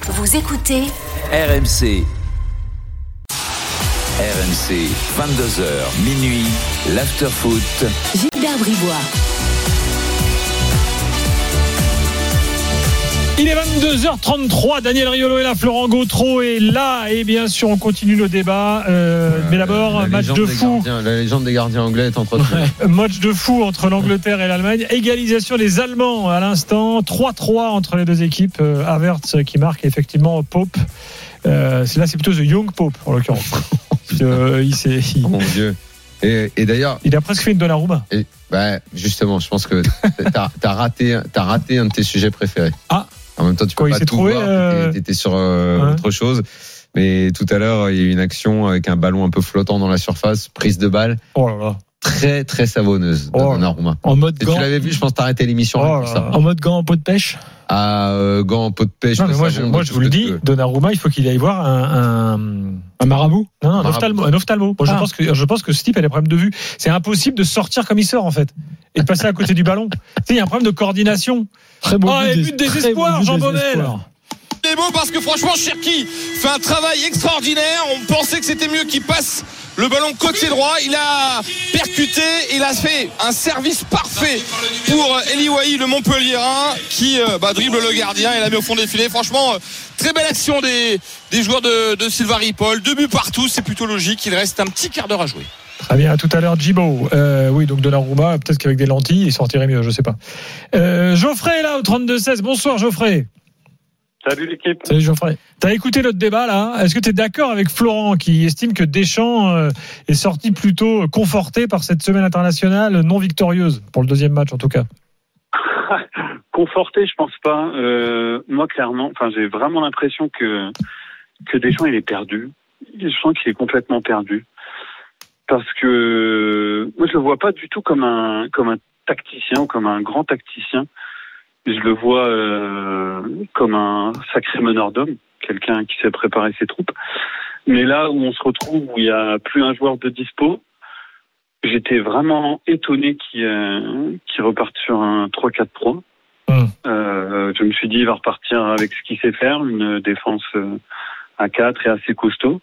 Vous écoutez RMC. RMC, 22h, minuit, l'after-foot. Gilbert Bribois. Il est 22h33, Daniel Riolo est là, Florent Gautreau est là et bien sûr on continue nos débats. Mais d'abord, match de fou. La légende des gardiens anglais est entretenue. Match de fou entre l'Angleterre et l'Allemagne. Égalisation des Allemands à l'instant. 3-3 entre les deux équipes. Havertz qui marque effectivement Pope. Là c'est plutôt The Young Pope en l'occurrence. Oh mon Dieu. Et d'ailleurs, il a presque fait une Donnarumma. Justement, je pense que t'as raté un de tes sujets préférés. Ah. En même temps, tu peux pas tout voir. T'étais sur autre chose. Mais tout à l'heure, il y a eu une action avec un ballon un peu flottant dans la surface, prise de balle. Oh là là. Très très savonneuse de Donnarumma. En mode gant. Tu l'avais vu, je pense que t'as arrêté l'émission. En mode gant en pot de pêche. Gant en pot de pêche. Non, mais moi je vous le dis, Donnarumma, il faut qu'il aille voir un marabout. Non, un ophtalmo. Moi, je pense que ce type a des problèmes de vue. C'est impossible de sortir comme il sort en fait et de passer à côté du ballon. Tu sais, il y a un problème de coordination. Très beau but de désespoir, Jean Baumel. C'est beau parce que franchement Cherki fait un travail extraordinaire. On pensait que c'était mieux qu'il passe le ballon côté droit. Il a percuté, il a fait un service parfait pour Eli Wahi, le Montpellierin, qui dribble le gardien et l'a mis au fond des filets. Franchement, très belle action des joueurs de Sylvain Ripoll. 2 buts partout, c'est plutôt logique. Il reste un petit quart d'heure à jouer. Très bien, à tout à l'heure, Djibo. Oui, donc Donnarumma, peut-être qu'avec des lentilles, il sortirait mieux, je sais pas. Geoffrey est là au 32-16. Bonsoir Geoffrey. Salut l'équipe. Salut Geoffrey. T'as écouté notre débat là. Est-ce que tu es d'accord avec Florent qui estime que Deschamps est sorti plutôt conforté par cette semaine internationale non victorieuse pour le deuxième match en tout cas? Conforté, je pense pas. Moi clairement, j'ai vraiment l'impression que Deschamps il est perdu. Je sens qu'il est complètement perdu parce que moi je le vois pas du tout comme un tacticien ou comme un grand tacticien. Je le vois comme un sacré meneur d'hommes, quelqu'un qui sait préparer ses troupes. Mais là où on se retrouve, où il n'y a plus un joueur de dispo, j'étais vraiment étonné qu'il reparte sur un 3-4-3. Je me suis dit, il va repartir avec ce qu'il sait faire, une défense à 4 et assez costaud.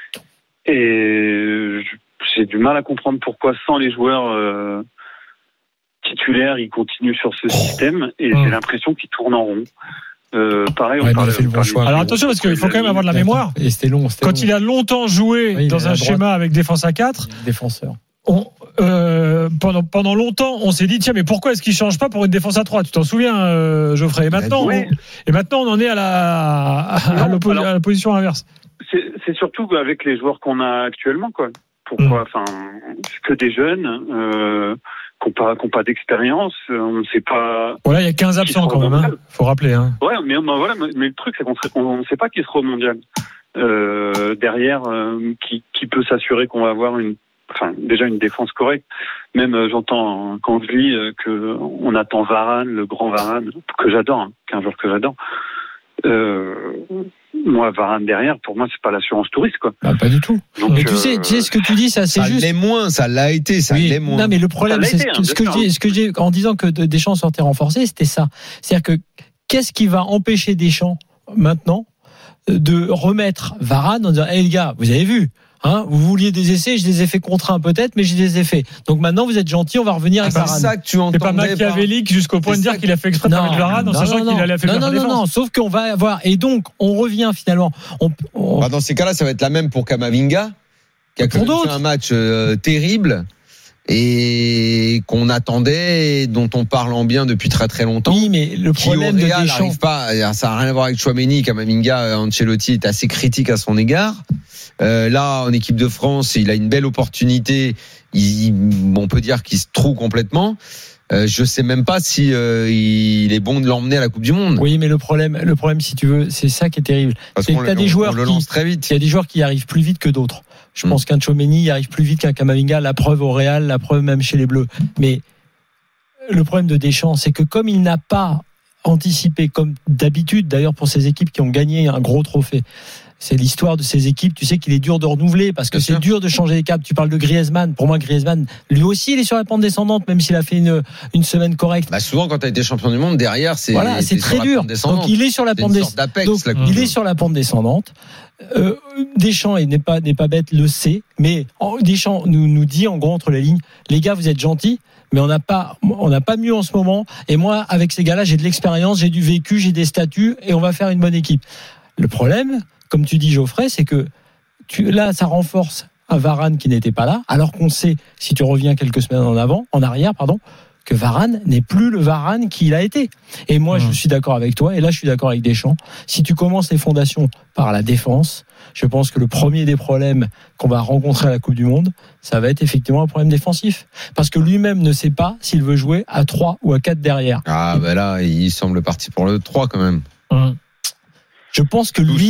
Et j'ai du mal à comprendre pourquoi, sans les joueurs titulaire, il continue sur ce système et j'ai l'impression qu'il tourne en rond. Pareil, on parle le bon choix. Alors attention parce qu'il faut quand même avoir de la mémoire. Et c'était long. Quand il a longtemps joué dans un schéma avec défense à 4, défenseur. Pendant longtemps, on s'est dit tiens mais pourquoi est-ce qu'il change pas pour une défense à 3 ? Tu t'en souviens, Geoffrey ? Et maintenant, on en est à la position inverse. C'est surtout avec les joueurs qu'on a actuellement, quoi. Pourquoi ? C'est que des jeunes. Qui n'ont pas d'expérience, on ne sait pas. Voilà, il y a 15 absents quand même, faut rappeler. Ouais, mais le truc c'est qu'on ne sait pas qui sera au mondial. Derrière, qui peut s'assurer qu'on va avoir déjà une défense correcte. Même j'entends quand je lis qu'on attend Varane, le grand Varane, que j'adore, qu'un joueur que j'adore. Moi, Varane derrière, pour moi, c'est pas l'assurance touriste, quoi. Pas du tout. Donc, mais tu sais ce que tu dis, ça c'est juste. Ça l'est moins, ça l'a été, l'est moins. Non, mais le problème, c'est ce que j'ai en disant que Deschamps sortait renforcé, c'était ça. C'est-à-dire que qu'est-ce qui va empêcher Deschamps maintenant de remettre Varane en disant, les gars, vous avez vu. Vous vouliez des essais, je les ai fait contraints peut-être, mais je les ai faits. Donc maintenant vous êtes gentils, on va revenir avec Varane. C'est ça que tu entendais. C'est pas machiavélique jusqu'au point de dire qu'il a fait exprès de mettre Varane en sachant qu'il allait faire la défense. Non, sauf qu'on va avoir et donc on revient finalement. Dans ces cas-là, ça va être la même pour Camavinga qui a fait un match terrible et qu'on attendait, et dont on parle en bien depuis très très longtemps. Oui, mais le problème de Deschamps, ça n'a rien à voir avec Tchouaméni. Camavinga, Ancelotti est assez critique à son égard. Là, en équipe de France, il a une belle opportunité. On peut dire qu'il se trouve complètement. Je sais même pas si il est bon de l'emmener à la Coupe du Monde. Oui, mais le problème, si tu veux, c'est ça qui est terrible. Parce qu'on des joueurs le lance très vite. Il y a des joueurs qui arrivent plus vite que d'autres. Je pense qu'un Tchouaméni y arrive plus vite qu'un Camavinga. La preuve au Real, la preuve même chez les Bleus. Mais le problème de Deschamps, c'est que comme il n'a pas anticipé, comme d'habitude d'ailleurs pour ces équipes qui ont gagné un gros trophée, C'est l'histoire de ces équipes. Tu sais qu'il est dur de renouveler parce que c'est dur de changer les caps. Tu parles de Griezmann. Pour moi, Griezmann, lui aussi, il est sur la pente descendante, même s'il a fait une semaine correcte. Bah souvent, quand tu as été champion du monde, derrière, c'est très dur. Donc il est sur la pente descendante. Il est sur la pente descendante. Deschamps n'est pas bête, le sait, mais Deschamps nous dit en gros entre les lignes, les gars, vous êtes gentils, mais on n'a pas mieux en ce moment. Et moi, avec ces gars-là, j'ai de l'expérience, j'ai du vécu, j'ai des statuts, et on va faire une bonne équipe. Le problème, comme tu dis, Geoffrey, c'est que là, ça renforce un Varane qui n'était pas là, alors qu'on sait, si tu reviens quelques semaines en arrière, que Varane n'est plus le Varane qu'il a été. Et moi, je suis d'accord avec toi, et là, je suis d'accord avec Deschamps. Si tu commences les fondations par la défense, je pense que le premier des problèmes qu'on va rencontrer à la Coupe du Monde, ça va être effectivement un problème défensif. Parce que lui-même ne sait pas s'il veut jouer à 3 ou à 4 derrière. Ah, ben là, il semble parti pour le 3 quand même. Je pense que lui,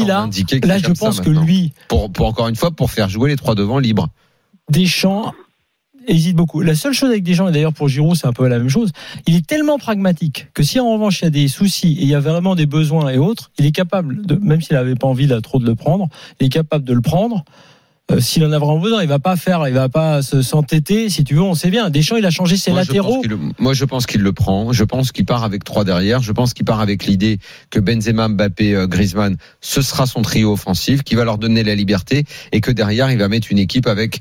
pour encore une fois, pour faire jouer les 3 devant libres. Deschamps hésite beaucoup. La seule chose avec Deschamps, et d'ailleurs pour Giroud c'est un peu la même chose, il est tellement pragmatique que si en revanche il y a des soucis et il y a vraiment des besoins et autres, il est capable de, même s'il n'avait pas envie trop de le prendre, il est capable de le prendre. S'il en a vraiment besoin, il va pas s'entêter, si tu veux, on sait bien. Deschamps, il a changé ses latéraux. Je pense qu'il le prend. Je pense qu'il part avec 3 derrière. Je pense qu'il part avec l'idée que Benzema, Mbappé, Griezmann, ce sera son trio offensif, qui va leur donner la liberté et que derrière, il va mettre une équipe avec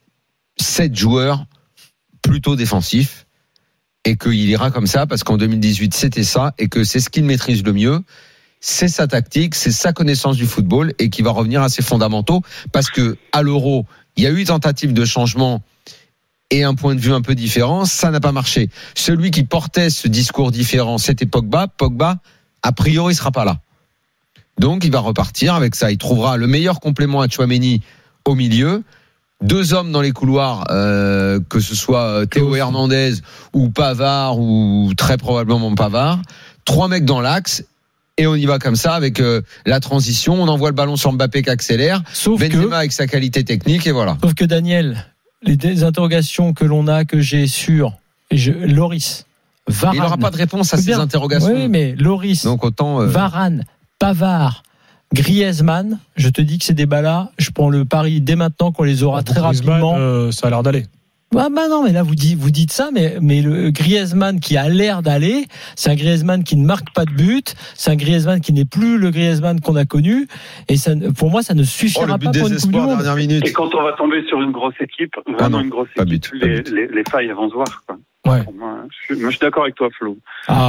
7 joueurs plutôt défensifs et qu'il ira comme ça parce qu'en 2018, c'était ça et que c'est ce qu'il maîtrise le mieux. C'est sa tactique, c'est sa connaissance du football et qui va revenir à ses fondamentaux parce que à l'Euro, il y a eu tentative de changement et un point de vue un peu différent, ça n'a pas marché. Celui qui portait ce discours différent, c'était Pogba. Pogba, a priori, sera pas là. Donc, il va repartir avec ça. Il trouvera le meilleur complément à Tchouaméni au milieu. 2 hommes dans les couloirs, que ce soit Théo Hernandez ou Pavard ou très probablement Pavard. 3 mecs dans l'axe. Et on y va comme ça avec la transition. On envoie le ballon sur Mbappé qui accélère. Benzema avec sa qualité technique et voilà. Sauf que Daniel, les interrogations que j'ai sur Loris, Varane. Il n'aura pas de réponse à ces interrogations. Oui, mais Loris, donc autant Varane, Pavard, Griezmann, je te dis que ces débats-là, je prends le pari dès maintenant qu'on les aura très rapidement. Ça a l'air d'aller. Ah bah non, mais là vous dites ça, mais le Griezmann qui a l'air d'aller, c'est un Griezmann qui ne marque pas de but, c'est un Griezmann qui n'est plus le Griezmann qu'on a connu, et ça, pour moi ça ne suffira pas pour une Coupe du Monde. Et quand on va tomber sur une grosse équipe, vraiment une grosse équipe, les failles vont se voir, quoi. Ouais. Moi, je suis d'accord avec toi, Flo.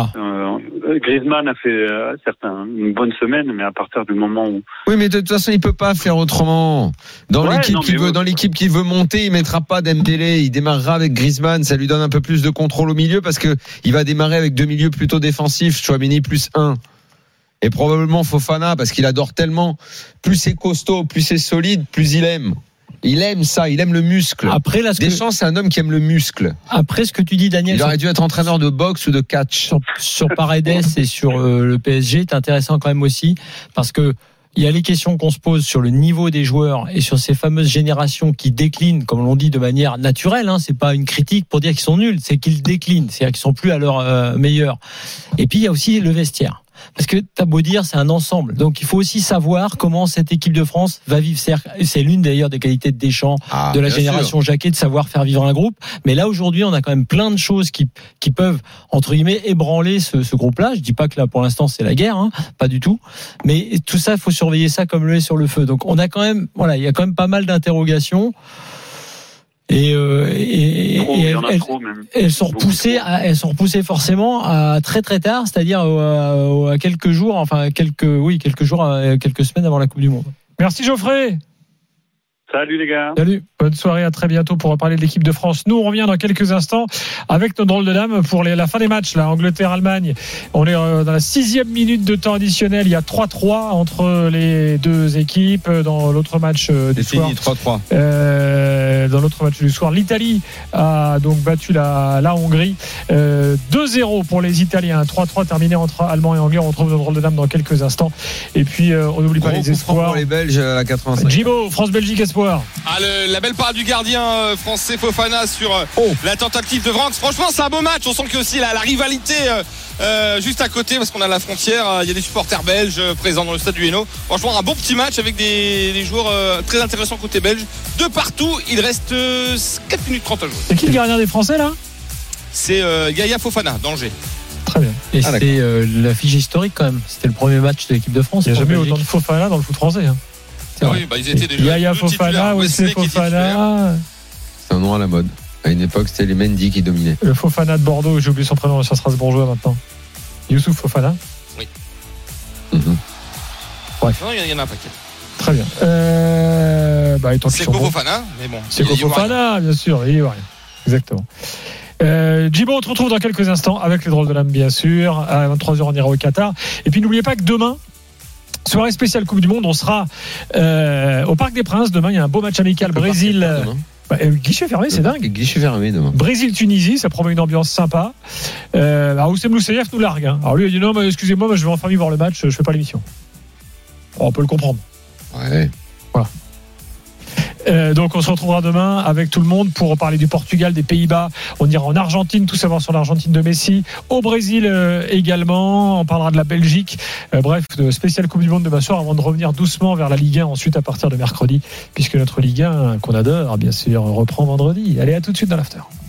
Griezmann a fait une bonne semaine, mais à partir du moment où... Oui, mais de toute façon, il peut pas faire autrement. Dans l'équipe qui veut monter, il mettra pas Dembélé, il démarrera avec Griezmann, ça lui donne un peu plus de contrôle au milieu parce que il va démarrer avec 2 milieux plutôt défensifs, Tchouaméni plus 1. Et probablement Fofana parce qu'il adore tellement, plus c'est costaud, plus c'est solide, plus il aime. Il aime ça, il aime le muscle. Après, là, Deschamps, c'est un homme qui aime le muscle. Après ce que tu dis, Daniel, il aurait dû être entraîneur de boxe ou de catch. Sur Paredes et sur le PSG, c'est intéressant quand même aussi parce que il y a les questions qu'on se pose sur le niveau des joueurs et sur ces fameuses générations qui déclinent, comme l'on dit, de manière naturelle. C'est pas une critique pour dire qu'ils sont nuls, c'est qu'ils déclinent, c'est-à-dire qu'ils sont plus à leur meilleur. Et puis il y a aussi le vestiaire. Parce que t'as beau dire, c'est un ensemble. Donc il faut aussi savoir comment cette équipe de France va vivre. C'est l'une d'ailleurs des qualités de Deschamps, de la génération Jacquet, de savoir faire vivre un groupe. Mais là aujourd'hui, on a quand même plein de choses qui peuvent entre guillemets ébranler ce groupe-là. Je dis pas que là pour l'instant c'est la guerre, pas du tout. Mais tout ça, il faut surveiller ça comme le lait sur le feu. Donc on a quand même, il y a quand même pas mal d'interrogations. Et elles sont repoussées forcément à très très tard, c'est-à-dire à quelques jours, quelques semaines avant la Coupe du Monde. Merci Geoffrey. Salut les gars. Salut. Bonne soirée, à très bientôt pour reparler de l'équipe de France. Nous, on revient dans quelques instants avec nos drôles de dames pour la fin des matchs. Là, Angleterre-Allemagne. On est dans la 6e minute de temps additionnel. Il y a 3-3 entre les deux équipes. Dans l'autre match du soir. C'est fini, 3-3. Dans l'autre match du soir, l'Italie a donc battu la Hongrie. 2-0 pour les Italiens. 3-3 terminé entre Allemands et Anglais. On retrouve nos drôles de dames dans quelques instants. Et puis, on n'oublie pas les espoirs. Pour les Belges à la 85. Gibo, France-Belgique espoir. La belle part du gardien français Fofana sur la tentative de Vranckx. Franchement, c'est un beau match. On sent que aussi la rivalité juste à côté, parce qu'on a la frontière, il y a des supporters belges présents dans le stade du Hainaut. Franchement, un bon petit match avec des joueurs très intéressants côté belge. De partout, il reste 4 minutes 30 à jouer. C'est qui le gardien des Français là? C'est Yaya Fofana d'Angers. Très bien. Et c'était l'affiche historique quand même. C'était le premier match de l'équipe de France. Il n'y a jamais autant de Fofana dans le foot français. Hein. Oui, ils étaient déjà Yaya Fofana, Wesley Fofana. C'est un nom à la mode. À une époque, c'était les Mendy qui dominaient. Le Fofana de Bordeaux, j'ai oublié son prénom, l'ancien Strasbourgeois maintenant. Youssouf Fofana. Oui. Bref. Non, il y en a un paquet. Très bien. C'est Fofana, mais bon. C'est Fofana, bien sûr, il y voit rien. Exactement. Djibo, on te retrouve dans quelques instants avec les drôles de l'âme, bien sûr. À 23h, on ira au Qatar. Et puis, n'oubliez pas que demain, soirée spéciale Coupe du Monde, on sera au Parc des Princes. Demain, il y a un beau match amical Brésil. Guichet fermé, c'est dingue. Guichet fermé demain. Brésil-Tunisie, ça promet une ambiance sympa. Oussem Loussaïef nous largue. Hein. Alors lui, il a dit non, mais excusez-moi, je vais en famille voir le match, je fais pas l'émission. On peut le comprendre. Ouais. Voilà. Donc on se retrouvera demain avec tout le monde pour parler du Portugal, des Pays-Bas. On ira en Argentine, tout savoir sur l'Argentine de Messi. Au Brésil également. On parlera de la Belgique. Bref, de spéciale Coupe du Monde demain soir avant de revenir doucement vers la Ligue 1 ensuite à partir de mercredi, puisque notre Ligue 1 qu'on adore, bien sûr, reprend vendredi. Allez, à tout de suite dans l'after.